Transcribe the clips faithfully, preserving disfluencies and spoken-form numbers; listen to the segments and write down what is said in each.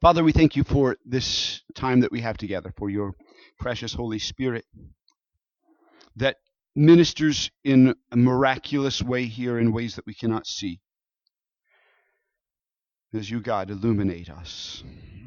Father, we thank you for this time that we have together, for your precious Holy Spirit that ministers in a miraculous way here in ways that we cannot see. As you, God, illuminate us,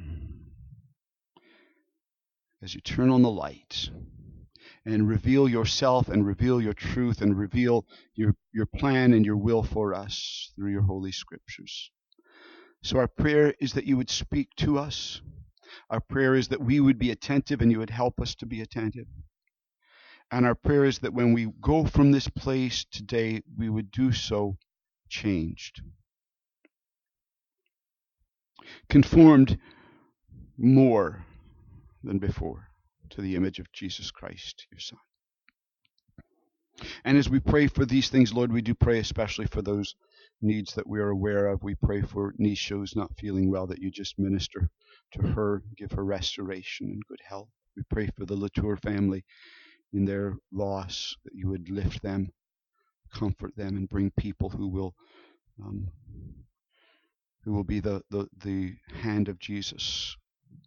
as you turn on the light and reveal yourself and reveal your truth and reveal your, your plan and your will for us through your holy scriptures. So our prayer is that you would speak to us. Our prayer is that we would be attentive and you would help us to be attentive. And our prayer is that when we go from this place today, we would do so changed, conformed more than before to the image of Jesus Christ, your Son. And as we pray for these things, Lord, we do pray especially for those needs that we are aware of. We pray for Nisha, who's not feeling well, that you just minister to her, give her restoration and good health. We pray for the Latour family in their loss, that you would lift them, comfort them, and bring people who will um, who will be the, the, the hand of Jesus.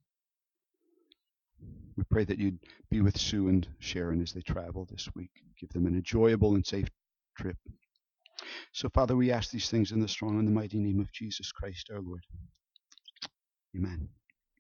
We pray that you'd be with Sue and Sharon as they travel this week. Give them an enjoyable and safe trip. So, Father, we ask these things in the strong and the mighty name of Jesus Christ, our Lord. Amen.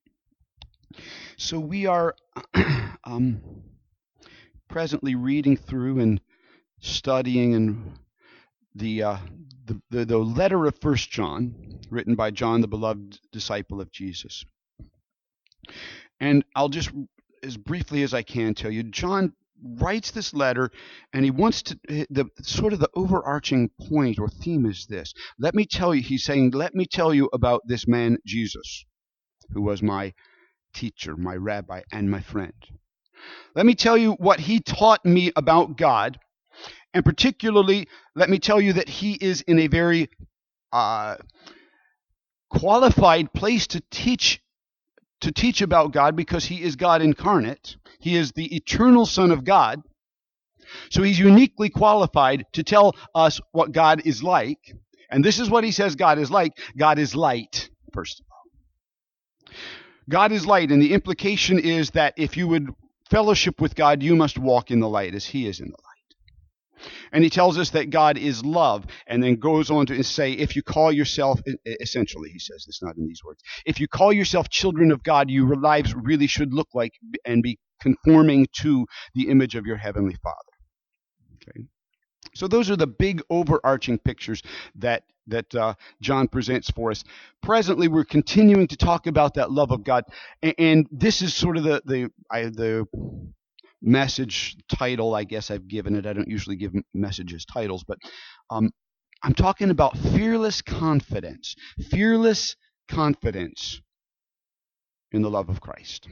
So we are um, presently reading through and studying and the, uh, the, the the letter of First John, written by John, the beloved disciple of Jesus. And I'll just, as briefly as I can, tell you, John writes this letter, and he wants to, the sort of the overarching point or theme is this. Let me tell you, he's saying, let me tell you about this man, Jesus, who was my teacher, my rabbi, and my friend. Let me tell you what he taught me about God, and particularly, let me tell you that he is in a very uh, qualified place to teach to teach about God, because he is God incarnate. He is the eternal Son of God. So he's uniquely qualified to tell us what God is like. And this is what he says God is like. God is light, first of all. God is light, and the implication is that if you would fellowship with God, you must walk in the light as he is in the light. And he tells us that God is love, and then goes on to say, if you call yourself, essentially he says this, not in these words, if you call yourself children of God, your lives really should look like and be conforming to the image of your heavenly Father. Okay. So those are the big overarching pictures that that uh, John presents for us. Presently, we're continuing to talk about that love of God, and, and this is sort of the the I, the message title, I guess I've given it. I don't usually give messages titles, but um, I'm talking about fearless confidence. Fearless confidence in the love of Christ.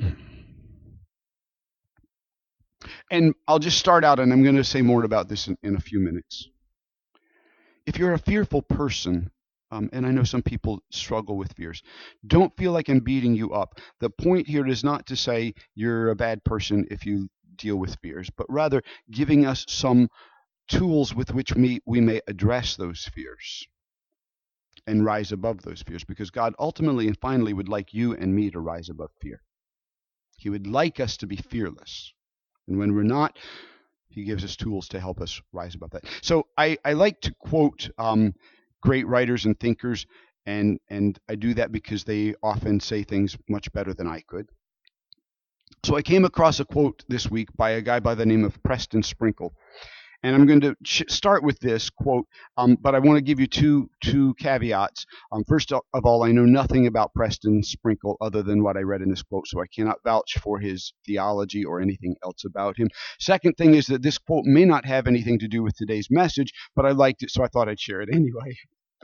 And I'll just start out, and I'm going to say more about this in, in a few minutes. If you're a fearful person, um, and I know some people struggle with fears, don't feel like I'm beating you up. The point here is not to say you're a bad person if you deal with fears, but rather giving us some tools with which we, we may address those fears and rise above those fears, because God ultimately and finally would like you and me to rise above fear. He would like us to be fearless. And when we're not, he gives us tools to help us rise above that. So I, I like to quote um, great writers and thinkers, and, and I do that because they often say things much better than I could. So I came across a quote this week by a guy by the name of Preston Sprinkle. And I'm going to sh- start with this quote, um, but I want to give you two two caveats. Um, first of all, I know nothing about Preston Sprinkle other than what I read in this quote, so I cannot vouch for his theology or anything else about him. Second thing is that this quote may not have anything to do with today's message, but I liked it, so I thought I'd share it anyway.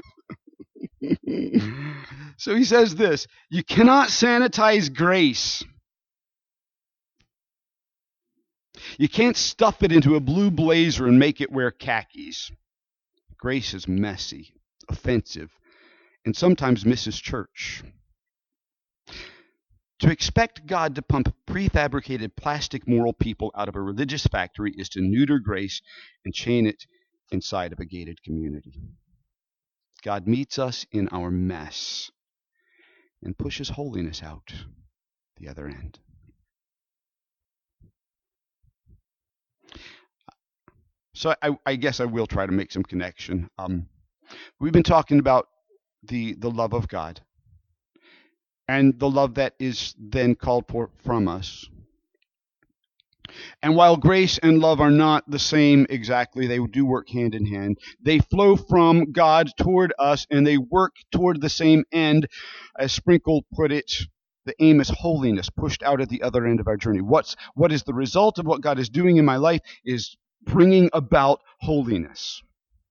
So he says this: you cannot sanitize grace. You can't stuff it into a blue blazer and make it wear khakis. Grace is messy, offensive, and sometimes misses church. To expect God to pump prefabricated plastic moral people out of a religious factory is to neuter grace and chain it inside of a gated community. God meets us in our mess, and pushes holiness out the other end. So I, I guess I will try to make some connection. Um, we've been talking about the the love of God and the love that is then called for from us. And while grace and love are not the same exactly, they do work hand in hand. They flow from God toward us, and they work toward the same end. As Sprinkle put it, the aim is holiness, pushed out at the other end of our journey. What's what is the result of what God is doing in my life is bringing about holiness,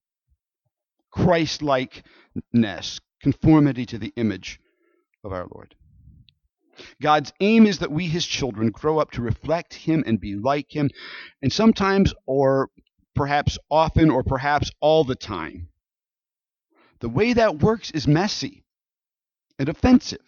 Christ-likeness, conformity to the image of our Lord. God's aim is that we, his children, grow up to reflect him and be like him, and sometimes, or perhaps often, or perhaps all the time, the way that works is messy and offensive.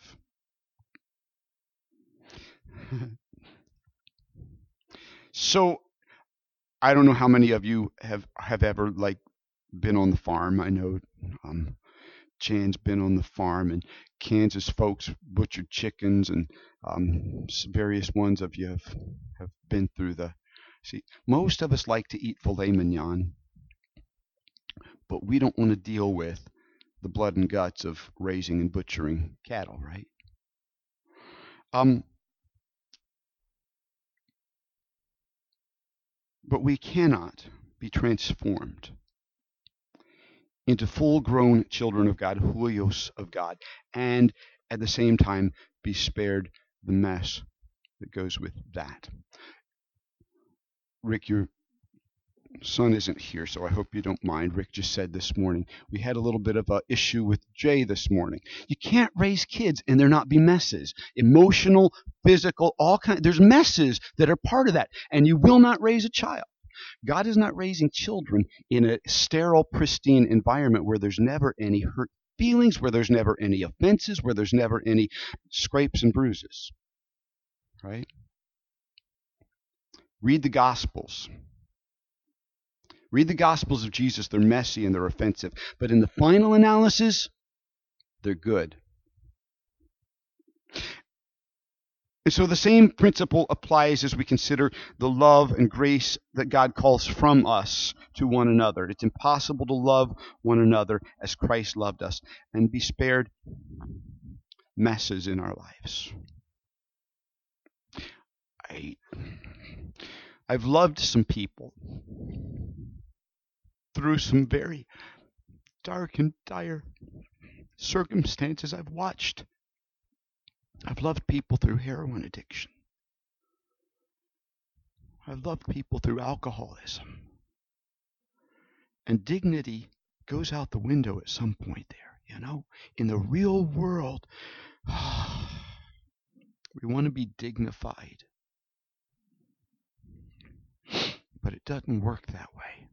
So, I don't know how many of you have, have ever like been on the farm. I know um, Jan's been on the farm, and Kansas folks butchered chickens, and um, various ones of you have, have been through the. See, most of us like to eat filet mignon, but we don't want to deal with the blood and guts of raising and butchering cattle, right? Um, but we cannot be transformed into full-grown children of God, huios of God, and at the same time be spared the mess that goes with that. Rick, your son isn't here, so I hope you don't mind. Rick just said this morning, we had a little bit of an issue with Jay this morning. You can't raise kids and there not be messes. Emotional, physical, all kinds. There's messes that are part of that, and you will not raise a child. God is not raising children in a sterile, pristine environment where there's never any hurt feelings, where there's never any offenses, where there's never any scrapes and bruises. Right? Read the Gospels. Read the Gospels of Jesus. They're messy and they're offensive. But in the final analysis, they're good. And so the same principle applies as we consider the love and grace that God calls from us to one another. It's impossible to love one another as Christ loved us and be spared messes in our lives. I, I've loved some people through some very dark and dire circumstances. I've watched I've loved people through heroin addiction. I've loved people through alcoholism. And dignity goes out the window at some point there, you know? In the real world, we want to be dignified. But it doesn't work that way.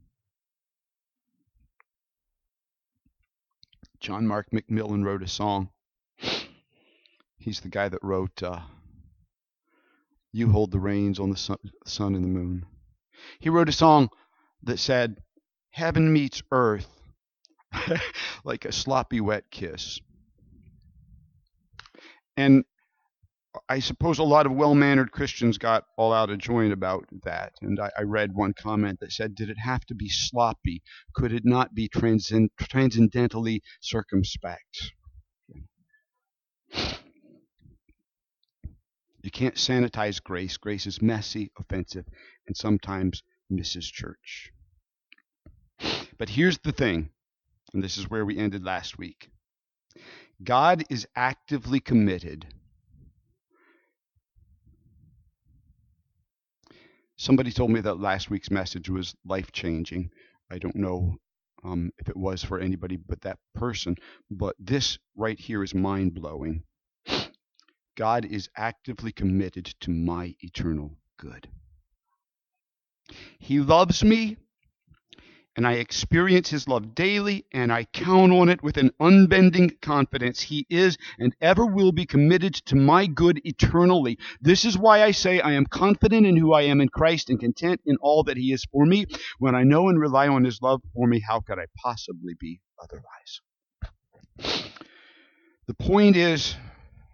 John Mark McMillan wrote a song. He's the guy that wrote, uh, You Hold the Reins on the sun, sun and the Moon. He wrote a song that said, heaven meets earth like a sloppy wet kiss. And I suppose a lot of well-mannered Christians got all out of joint about that. And I, I read one comment that said, did it have to be sloppy? Could it not be transcend, transcendentally circumspect? You can't sanitize grace. Grace is messy, offensive, and sometimes misses church. But here's the thing, and this is where we ended last week. God is actively committed. Somebody told me that last week's message was life-changing. I don't know um, if it was for anybody but that person, but this right here is mind-blowing. God is actively committed to my eternal good. He loves me, and I experience his love daily, and I count on it with an unbending confidence. He is and ever will be committed to my good eternally. This is why I say I am confident in who I am in Christ and content in all that he is for me. When I know and rely on his love for me, how could I possibly be otherwise? The point is,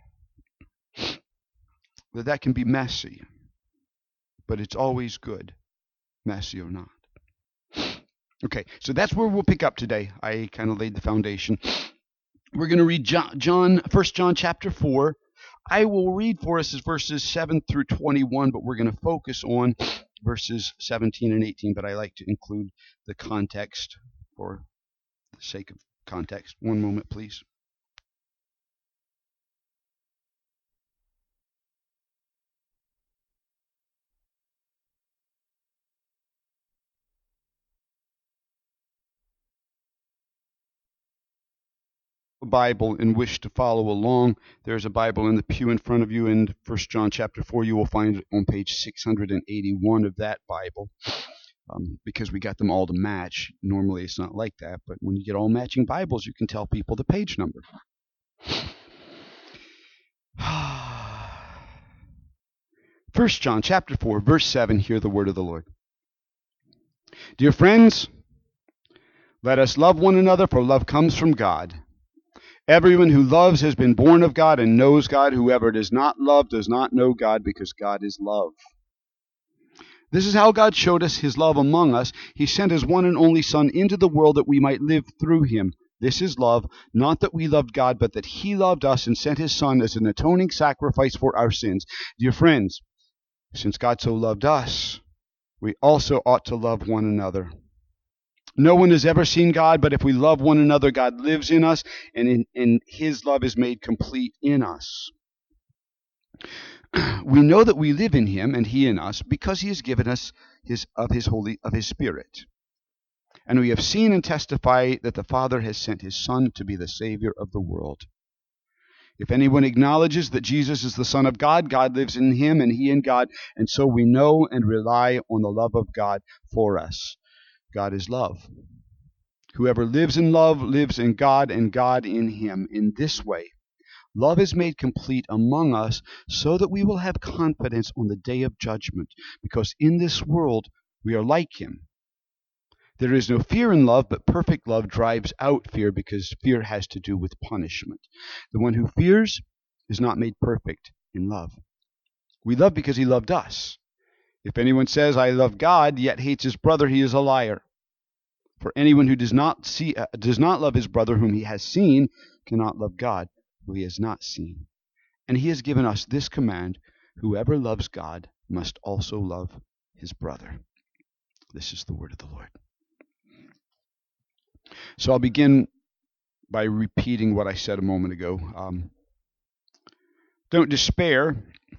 that that can be messy, but it's always good, messy or not. Okay, so that's where we'll pick up today. I kind of laid the foundation. We're going to read John, John, First John chapter four. I will read for us verses seven through twenty-one, but we're going to focus on verses seventeen and eighteen. But I like to include the context for the sake of context. One moment, please. Bible and wish to follow along, there's a Bible in the pew in front of you in First John chapter four. You will find it on page six hundred eighty-one of that Bible, um, because we got them all to match. Normally it's not like that, but when you get all matching Bibles, you can tell people the page number. First John chapter four, verse seven, hear the word of the Lord. Dear friends, let us love one another, for love comes from God. Everyone who loves has been born of God and knows God. Whoever does not love does not know God, because God is love. This is how God showed us his love among us. He sent his one and only Son into the world that we might live through him. This is love, not that we loved God, but that he loved us and sent his Son as an atoning sacrifice for our sins. Dear friends, since God so loved us, we also ought to love one another. No one has ever seen God, but if we love one another, God lives in us, and, in, and his love is made complete in us. We know that we live in him and he in us, because he has given us his of his holy of his Spirit. And we have seen and testify that the Father has sent his Son to be the Savior of the world. If anyone acknowledges that Jesus is the Son of God, God lives in him and he in God, and so we know and rely on the love of God for us. God is love. Whoever lives in love lives in God and God in him. In this way, love is made complete among us, so that we will have confidence on the day of judgment, because in this world we are like him. There is no fear in love, but perfect love drives out fear, because fear has to do with punishment. The one who fears is not made perfect in love. We love because he loved us. If anyone says, I love God, yet hates his brother, he is a liar. For anyone who does not see, uh, does not love his brother whom he has seen cannot love God who he has not seen. And he has given us this command: whoever loves God must also love his brother. This is the word of the Lord. So I'll begin by repeating what I said a moment ago. Um, don't despair.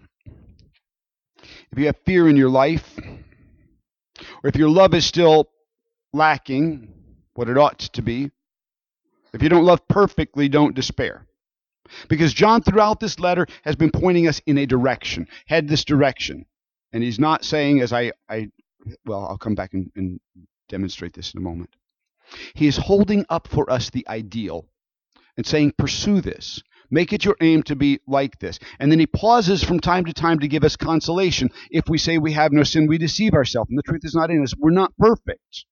If you have fear in your life, or if your love is still lacking what it ought to be, if you don't love perfectly, don't despair. Because John throughout this letter has been pointing us in a direction, head this direction. And he's not saying, as I, I well, I'll come back and, and demonstrate this in a moment. He is holding up for us the ideal and saying, pursue this. Make it your aim to be like this. And then he pauses from time to time to give us consolation. If we say we have no sin, we deceive ourselves, and the truth is not in us. We're not perfect.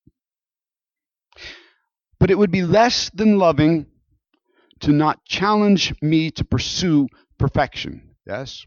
But it would be less than loving to not challenge me to pursue perfection. Yes?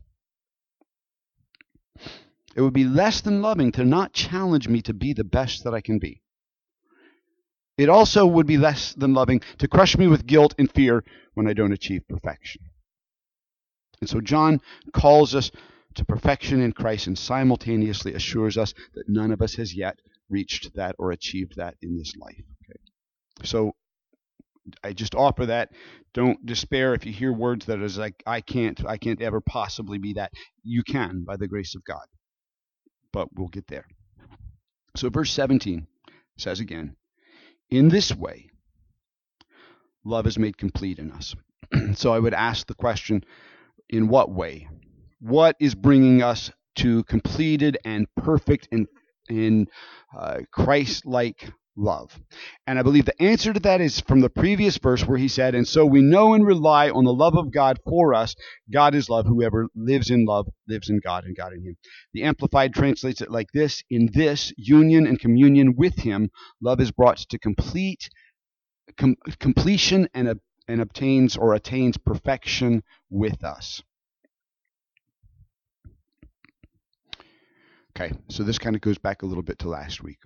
It would be less than loving to not challenge me to be the best that I can be. It also would be less than loving to crush me with guilt and fear when I don't achieve perfection. And so John calls us to perfection in Christ and simultaneously assures us that none of us has yet reached that or achieved that in this life. Okay. So I just offer that. Don't despair if you hear words that is like, I can't, I can't ever possibly be that. You can by the grace of God. But we'll get there. So verse seventeen says again, in this way, love is made complete in us. So I would ask the question, in what way? What is bringing us to completed and perfect and in uh, Christ-like love? And I believe the answer to that is from the previous verse where he said, and so we know and rely on the love of God for us. God is love. Whoever lives in love lives in God and God in him. The Amplified translates it like this: in this union and communion with him, love is brought to complete com- completion and, uh, and obtains or attains perfection with us. Okay, so this kind of goes back a little bit to last week.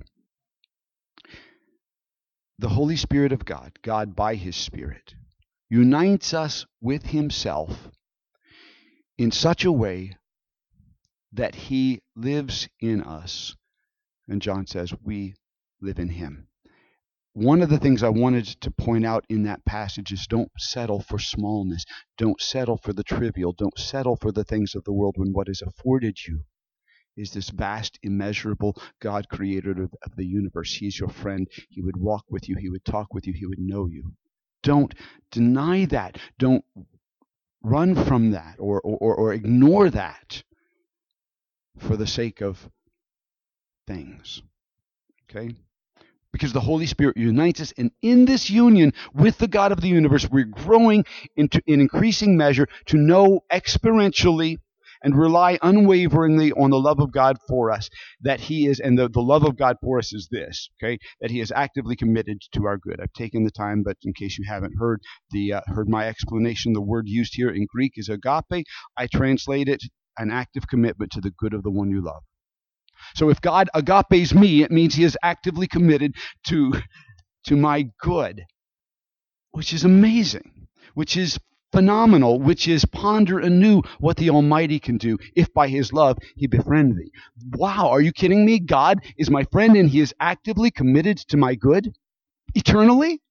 The Holy Spirit of God, God by his Spirit, unites us with himself in such a way that he lives in us. And John says we live in him. One of the things I wanted to point out in that passage is don't settle for smallness. Don't settle for the trivial. Don't settle for the things of the world when what is afforded you is this vast, immeasurable God, creator of, of the universe. He is your friend. He would walk with you. He would talk with you. He would know you. Don't deny that. Don't run from that or, or, or ignore that for the sake of things. Okay? Because the Holy Spirit unites us, and in this union with the God of the universe, we're growing into in increasing measure to know experientially and rely unwaveringly on the love of God for us, that he is, and the, the love of God for us is this, okay, that he is actively committed to our good. I've taken the time, but in case you haven't heard the uh, heard my explanation, the word used here in Greek is agape. I translate it an active commitment to the good of the one you love. So if God agapes me, it means he is actively committed to, to my good, which is amazing, which is phenomenal, which is ponder anew what the Almighty can do if by his love he befriend thee. Wow, are you kidding me? God is my friend and he is actively committed to my good eternally?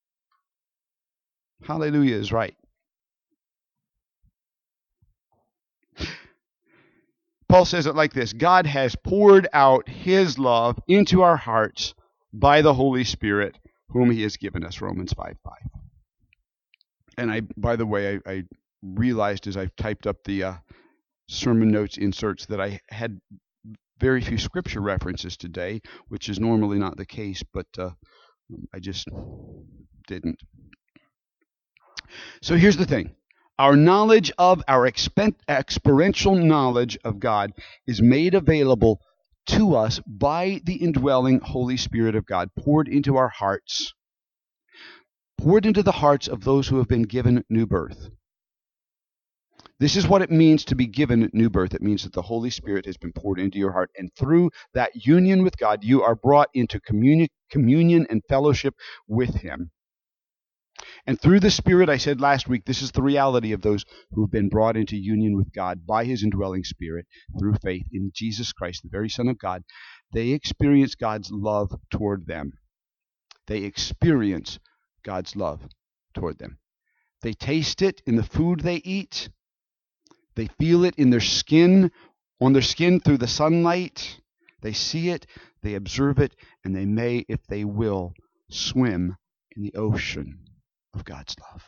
Hallelujah is right. Paul says it like this: God has poured out his love into our hearts by the Holy Spirit, whom he has given us, Romans five five. And I, by the way, I, I realized as I typed up the uh, sermon notes inserts that I had very few scripture references today, which is normally not the case, but uh, I just didn't. So here's the thing. Our knowledge of, our expen- experiential knowledge of God is made available to us by the indwelling Holy Spirit of God, poured into our hearts, poured into the hearts of those who have been given new birth. This is what it means to be given new birth. It means that the Holy Spirit has been poured into your heart, and through that union with God, you are brought into communion, communion and fellowship with him. And through the Spirit, I said last week, this is the reality of those who have been brought into union with God by his indwelling Spirit through faith in Jesus Christ, the very Son of God. They experience God's love toward them. They experience God's love toward them. They taste it in the food they eat. They feel it in their skin, on their skin through the sunlight. They see it, they observe it, and they may, if they will, swim in the ocean of God's love.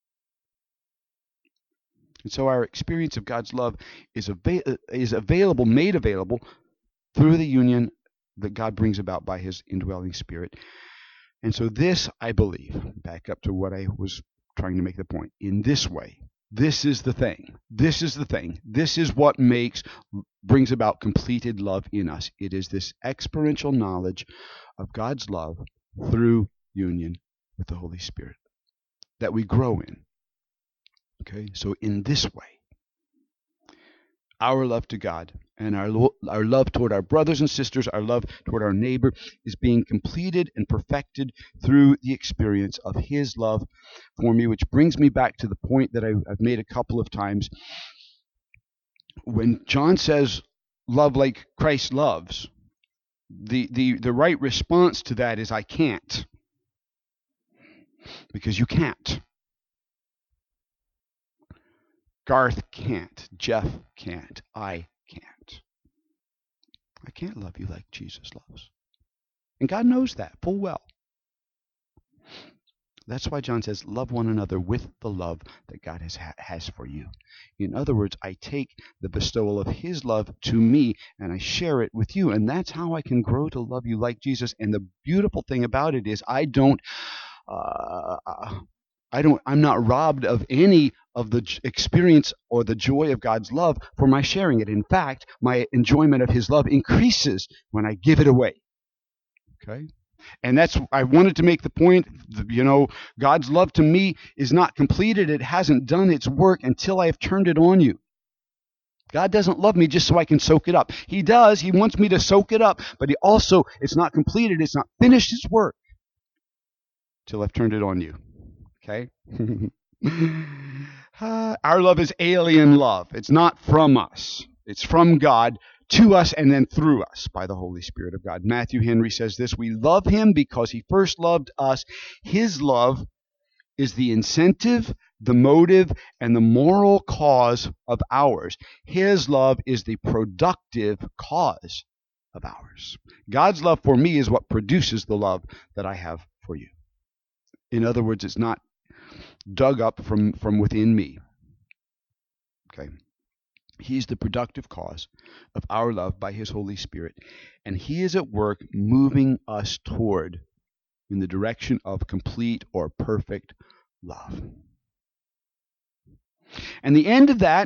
And so our experience of God's love is, ava- is available, made available through the union that God brings about by his indwelling Spirit. And so this, I believe, back up to what I was trying to make the point, in this way, this is the thing. This is the thing. This is what makes, brings about completed love in us. It is this experiential knowledge of God's love through union with the Holy Spirit that we grow in. Okay, so in this way, our love to God and our, lo- our love toward our brothers and sisters, our love toward our neighbor is being completed and perfected through the experience of his love for me, which brings me back to the point that I, I've made a couple of times. When John says, love like Christ loves, the, the, the right response to that is, I can't. Because you can't. Garth can't. Jeff can't. I can't. I can't love you like Jesus loves. And God knows that full well. That's why John says, love one another with the love that God has, has for you. In other words, I take the bestowal of his love to me and I share it with you. And that's how I can grow to love you like Jesus. And the beautiful thing about it is I don't Uh, I don't, I'm not robbed of any of the experience or the joy of God's love for my sharing it. In fact, my enjoyment of his love increases when I give it away. Okay? And that's, I wanted to make the point, you know, God's love to me is not completed. It hasn't done its work until I have turned it on you. God doesn't love me just so I can soak it up. He does. He wants me to soak it up, but he also, it's not completed, it's not finished its work till I've turned it on you. Okay? uh, our love is alien love. It's not from us. It's from God to us and then through us by the Holy Spirit of God. Matthew Henry says this, we love him because he first loved us. His love is the incentive, the motive, and the moral cause of ours. His love is the productive cause of ours. God's love for me is what produces the love that I have for you. In other words, it's not dug up from, from within me. Okay. He's the productive cause of our love by his Holy Spirit. And he is at work moving us toward in the direction of complete or perfect love. And the end of that,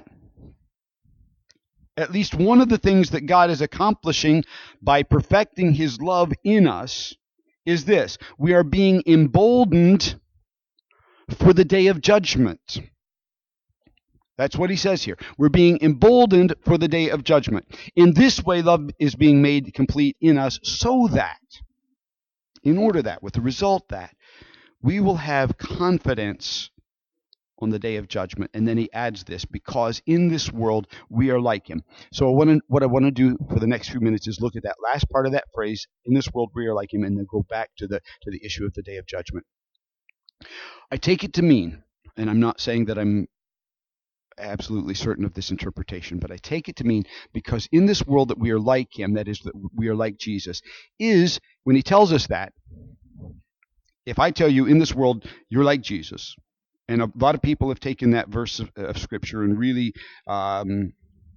at least one of the things that God is accomplishing by perfecting his love in us, is this. We are being emboldened for the day of judgment. That's what he says here. We're being emboldened for the day of judgment. In this way, love is being made complete in us so that, in order that, with the result that, we will have confidence on the day of judgment. And then he adds this, because in this world we are like him. So I wanna, what I want to do for the next few minutes is look at that last part of that phrase, in this world we are like him, and then go back to the to the issue of the day of judgment. I take it to mean, and I'm not saying that I'm absolutely certain of this interpretation, but I take it to mean because in this world that we are like him, that is, that we are like Jesus, is when he tells us that, if I tell you in this world you're like Jesus, and a lot of people have taken that verse of, of Scripture and really um,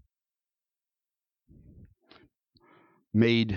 made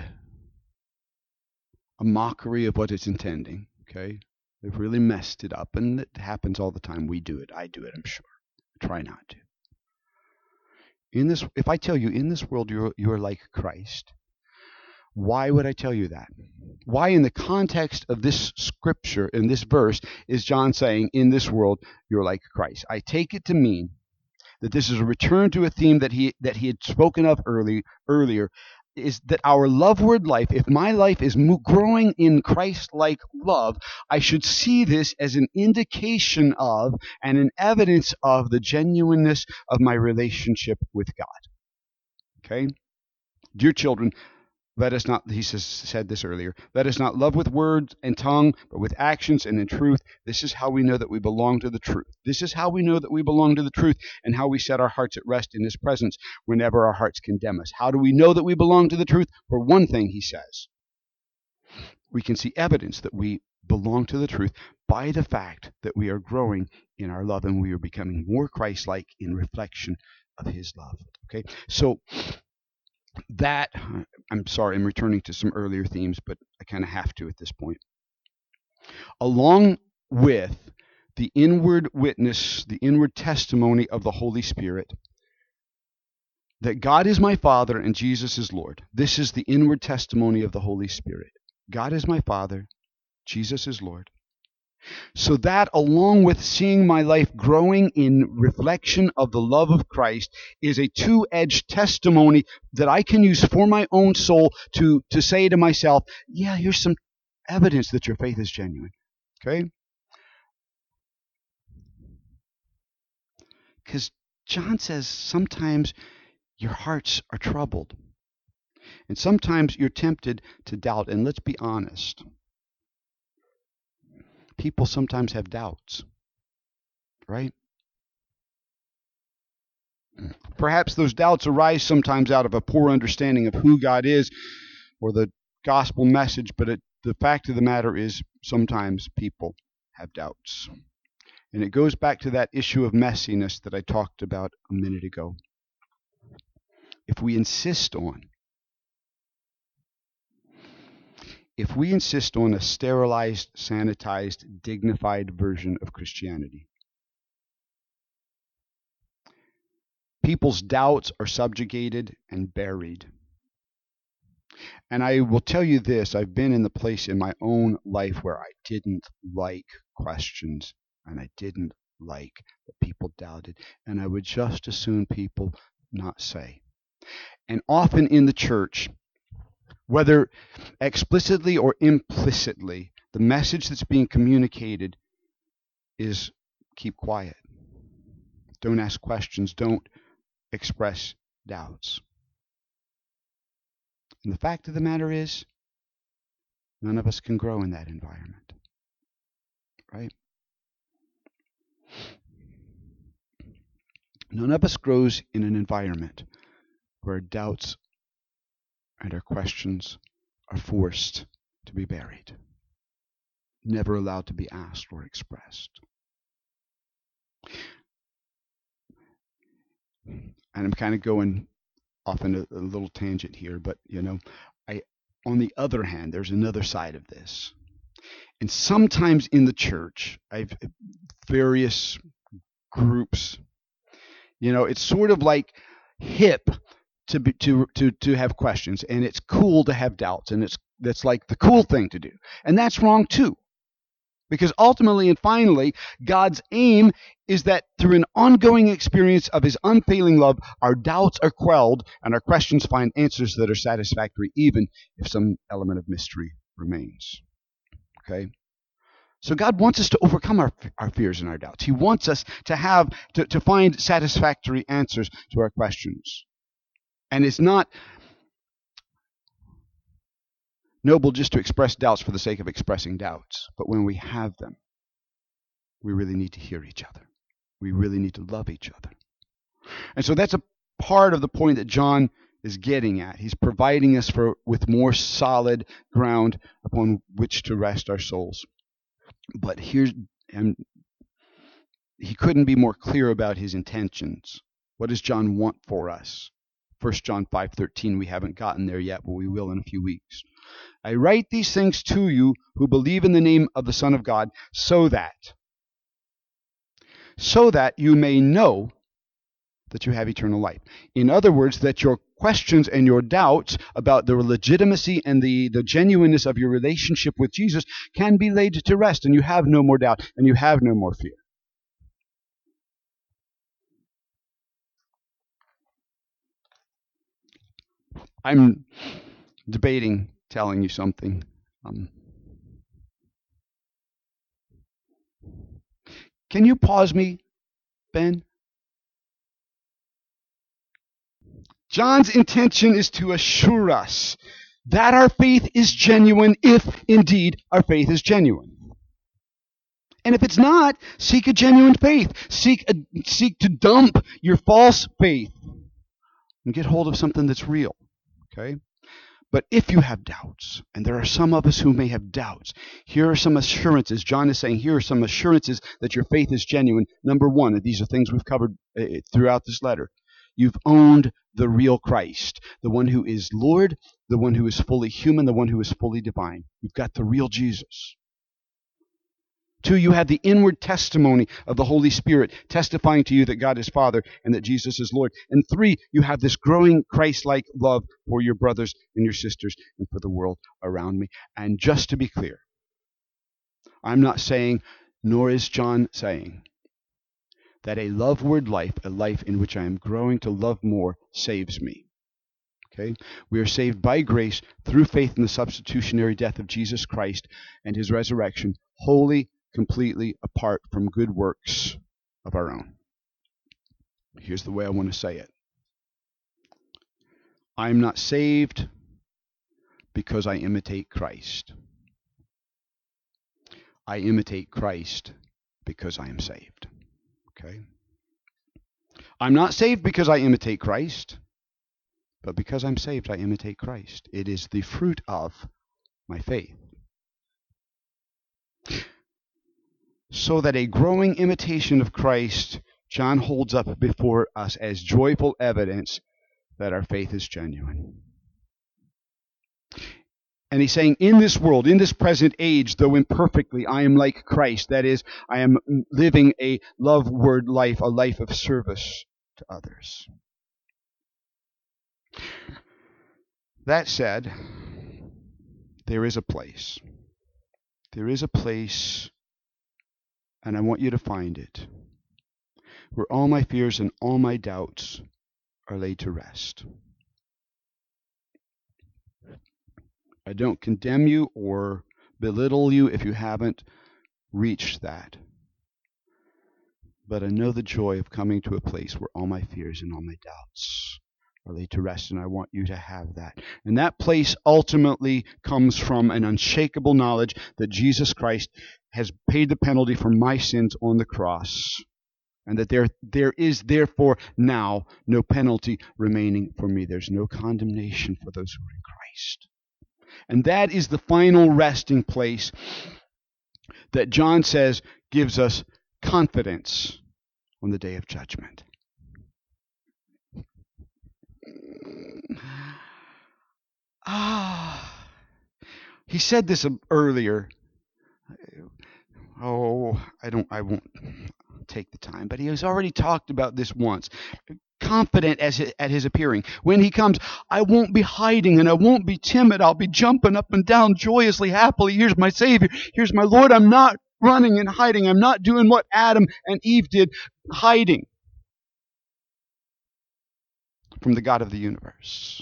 a mockery of what it's intending, okay? They've really messed it up, and it happens all the time. We do it. I do it, I'm sure. Try not to. In this, if I tell you in this world you're, you're like Christ, why would I tell you that? Why in the context of this scripture, in this verse, is John saying, in this world you're like Christ? I take it to mean that this is a return to a theme that he that he had spoken of early, earlier, is that our loveward life, if my life is growing in Christ-like love, I should see this as an indication of and an evidence of the genuineness of my relationship with God. Okay? Dear children, let us not, he says, said this earlier, let us not love with words and tongue, but with actions and in truth. This is how we know that we belong to the truth. This is how we know that we belong to the truth and how we set our hearts at rest in his presence whenever our hearts condemn us. How do we know that we belong to the truth? For one thing, he says, we can see evidence that we belong to the truth by the fact that we are growing in our love and we are becoming more Christ-like in reflection of his love. Okay, so that, I'm sorry, I'm returning to some earlier themes, but I kind of have to at this point. Along with the inward witness, the inward testimony of the Holy Spirit, that God is my Father and Jesus is Lord. This is the inward testimony of the Holy Spirit. God is my Father, Jesus is Lord. So that, along with seeing my life growing in reflection of the love of Christ, is a two-edged testimony that I can use for my own soul to, to say to myself, yeah, here's some evidence that your faith is genuine. Okay? Because John says sometimes your hearts are troubled. And sometimes you're tempted to doubt. And let's be honest. People sometimes have doubts, right? Perhaps those doubts arise sometimes out of a poor understanding of who God is or the gospel message, but it, the fact of the matter is sometimes people have doubts. And it goes back to that issue of messiness that I talked about a minute ago. If we insist on If we insist on a sterilized, sanitized, dignified version of Christianity, people's doubts are subjugated and buried. And I will tell you this, I've been in the place in my own life where I didn't like questions, and I didn't like that people doubted, and I would just as soon people not say. And often in the church, whether explicitly or implicitly, the message that's being communicated is keep quiet. Don't ask questions. Don't express doubts. And the fact of the matter is, none of us can grow in that environment. Right? None of us grows in an environment where doubts and our questions are forced to be buried, never allowed to be asked or expressed. And I'm kind of going off in a, a little tangent here, but you know, I on the other hand, there's another side of this. And sometimes in the church, I've various groups, you know, it's sort of like hip to be, to to to have questions, and it's cool to have doubts, and it's that's like the cool thing to do. And that's wrong too. Because ultimately and finally, God's aim is that through an ongoing experience of his unfailing love, our doubts are quelled and our questions find answers that are satisfactory, even if some element of mystery remains. Okay? So God wants us to overcome our, our fears and our doubts. He wants us to have to, to find satisfactory answers to our questions. And it's not noble just to express doubts for the sake of expressing doubts. But when we have them, we really need to hear each other. We really need to love each other. And so that's a part of the point that John is getting at. He's providing us for with more solid ground upon which to rest our souls. But here's, and he couldn't be more clear about his intentions. What does John want for us? First John five thirteen, we haven't gotten there yet, but we will in a few weeks. I write these things to you who believe in the name of the Son of God, so that, so that you may know that you have eternal life. In other words, that your questions and your doubts about the legitimacy and the, the genuineness of your relationship with Jesus can be laid to rest, and you have no more doubt, and you have no more fear. I'm debating telling you something. Um, can you pause me, Ben? John's intention is to assure us that our faith is genuine, if indeed our faith is genuine. And if it's not, seek a genuine faith. Seek a, seek to dump your false faith and get hold of something that's real. Okay? But if you have doubts, and there are some of us who may have doubts, here are some assurances. John is saying here are some assurances that your faith is genuine. Number one, and these are things we've covered uh, throughout this letter. You've owned the real Christ, the one who is Lord, the one who is fully human, the one who is fully divine. You've got the real Jesus. Two, you have the inward testimony of the Holy Spirit testifying to you that God is Father and that Jesus is Lord. And three, you have this growing Christ-like love for your brothers and your sisters and for the world around me. And just to be clear, I'm not saying, nor is John saying, that a love-word life, a life in which I am growing to love more, saves me. Okay? We are saved by grace through faith in the substitutionary death of Jesus Christ and his resurrection, wholly, completely apart from good works of our own. Here's the way I want to say it. I am not saved because I imitate Christ. I imitate Christ because I am saved. Okay? I'm not saved because I imitate Christ, but because I'm saved, I imitate Christ. It is the fruit of my faith. So that a growing imitation of Christ, John holds up before us as joyful evidence that our faith is genuine. And he's saying, in this world, in this present age, though imperfectly, I am like Christ. That is, I am living a love-word life, a life of service to others. That said, there is a place. There is a place, and I want you to find it, where all my fears and all my doubts are laid to rest. I don't condemn you or belittle you if you haven't reached that. But I know the joy of coming to a place where all my fears and all my doubts are laid to rest, and I want you to have that. And that place ultimately comes from an unshakable knowledge that Jesus Christ has paid the penalty for my sins on the cross, and that there there is therefore now no penalty remaining for me. There's no condemnation for those who are in Christ. And that is the final resting place that John says gives us confidence on the day of judgment. Ah, he said this earlier. Oh, I don't. I won't take the time, but he has already talked about this once. Confident as his, at his appearing. When he comes, I won't be hiding and I won't be timid. I'll be jumping up and down joyously, happily. Here's my Savior. Here's my Lord. I'm not running and hiding. I'm not doing what Adam and Eve did, hiding from the God of the universe.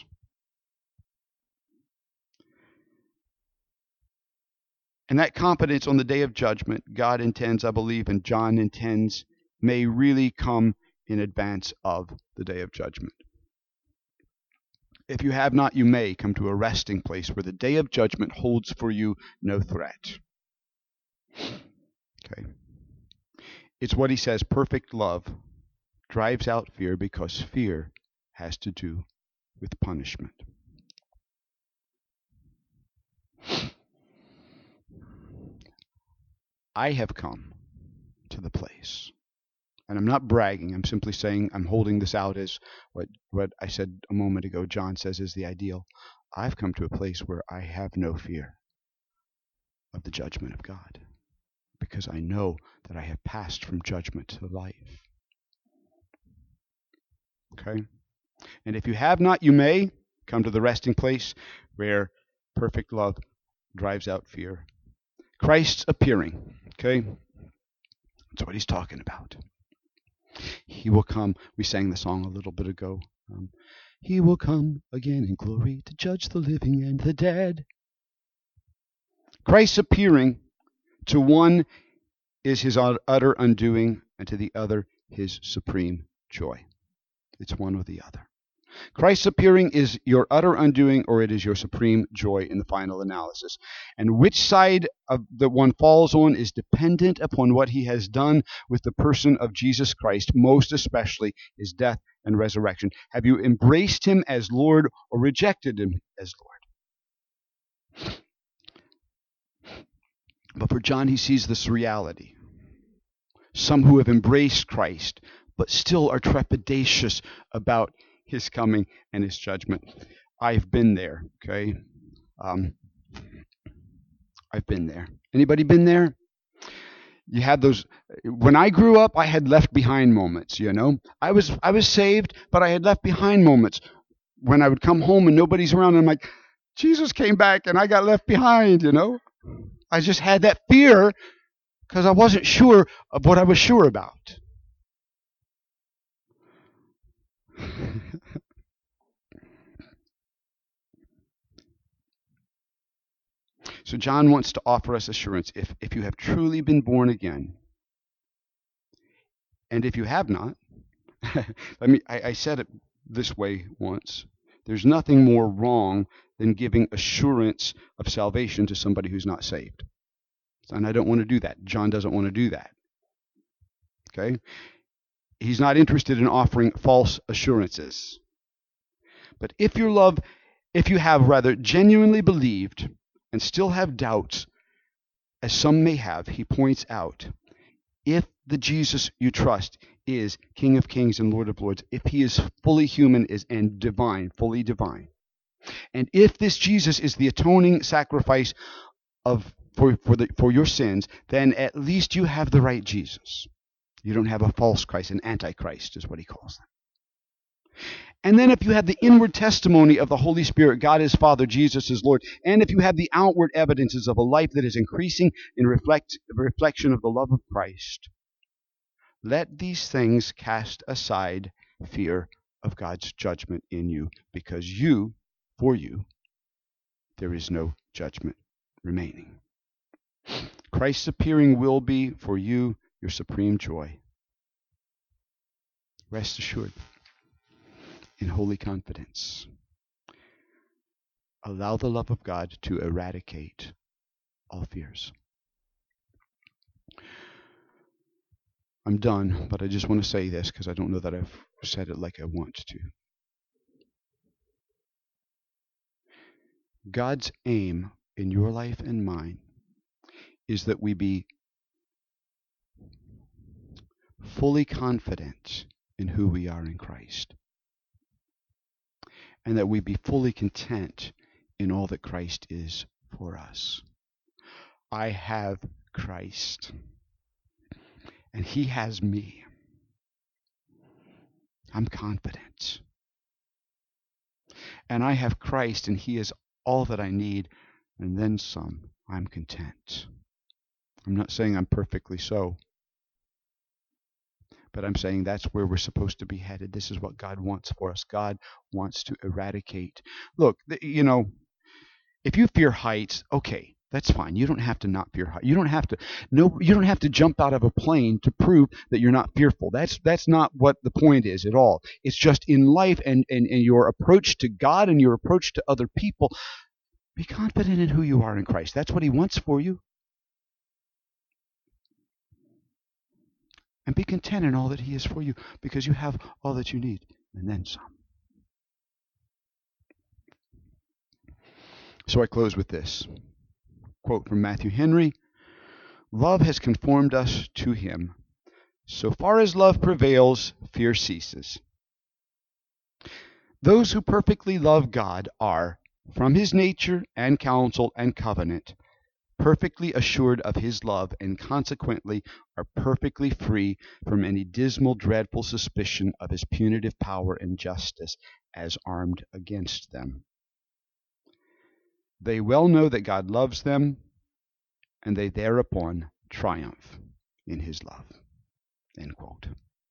And that confidence on the day of judgment, God intends, I believe, and John intends, may really come in advance of the day of judgment. If you have not, you may come to a resting place where the day of judgment holds for you no threat. Okay. It's what he says, perfect love drives out fear, because fear has to do with punishment. I have come to the place, and I'm not bragging, I'm simply saying I'm holding this out as what, what I said a moment ago John says is the ideal. I've come to a place where I have no fear of the judgment of God, because I know that I have passed from judgment to life. Okay? And if you have not, you may come to the resting place where perfect love drives out fear. Christ's appearing. Okay? That's what he's talking about. He will come. We sang the song a little bit ago. Um, he will come again in glory to judge the living and the dead. Christ's appearing, to one is his utter undoing, and to the other his supreme joy. It's one or the other. Christ's appearing is your utter undoing, or it is your supreme joy in the final analysis. And which side of the one falls on is dependent upon what he has done with the person of Jesus Christ, most especially his death and resurrection. Have you embraced him as Lord or rejected him as Lord? But for John, he sees this reality. Some who have embraced Christ, but still are trepidatious about his coming and his judgment. I've been there, okay? Um, I've been there. Anybody been there? You had those, when I grew up, I had left behind moments, you know? I was I was saved, but I had left behind moments. When I would come home and nobody's around, and I'm like, Jesus came back and I got left behind, you know? I just had that fear because I wasn't sure of what I was sure about. So John wants to offer us assurance. If, if you have truly been born again, and if you have not, let me, I, I said it this way once. There's nothing more wrong than giving assurance of salvation to somebody who's not saved. And I don't want to do that. John doesn't want to do that. Okay? He's not interested in offering false assurances. But if your love, if you have rather genuinely believed and still have doubts, as some may have, he points out, if the Jesus you trust is King of Kings and Lord of Lords, if he is fully human is and divine, fully divine, and if this Jesus is the atoning sacrifice of for for the for your sins, then at least you have the right Jesus. You don't have a false Christ, an antichrist is what he calls them. And then if you have the inward testimony of the Holy Spirit, God is Father, Jesus is Lord, and if you have the outward evidences of a life that is increasing in reflect, reflection of the love of Christ, let these things cast aside fear of God's judgment in you, because you, for you, there is no judgment remaining. Christ's appearing will be for you your supreme joy. Rest assured in holy confidence. Allow the love of God to eradicate all fears. I'm done, but I just want to say this because I don't know that I've said it like I want to. God's aim in your life and mine is that we be fully confident in who we are in Christ, and that we be fully content in all that Christ is for us. I have Christ, and He has me. I'm confident. And I have Christ, and He is all that I need, and then some. I'm content. I'm not saying I'm perfectly so, but I'm saying that's where we're supposed to be headed. This is what God wants for us. God wants to eradicate. Look, you know, if you fear heights, okay, that's fine. You don't have to not fear heights. You don't have to no you don't have to jump out of a plane to prove that you're not fearful. That's that's not what the point is at all. It's just in life and, and, and your approach to God and your approach to other people. Be confident in who you are in Christ. That's what He wants for you. And be content in all that He is for you, because you have all that you need, and then some. So I close with this quote from Matthew Henry: "Love has conformed us to Him. So far as love prevails, fear ceases. Those who perfectly love God are, from His nature and counsel and covenant, perfectly assured of His love, and consequently are perfectly free from any dismal, dreadful suspicion of His punitive power and justice as armed against them. They well know that God loves them, and they thereupon triumph in His love." End quote.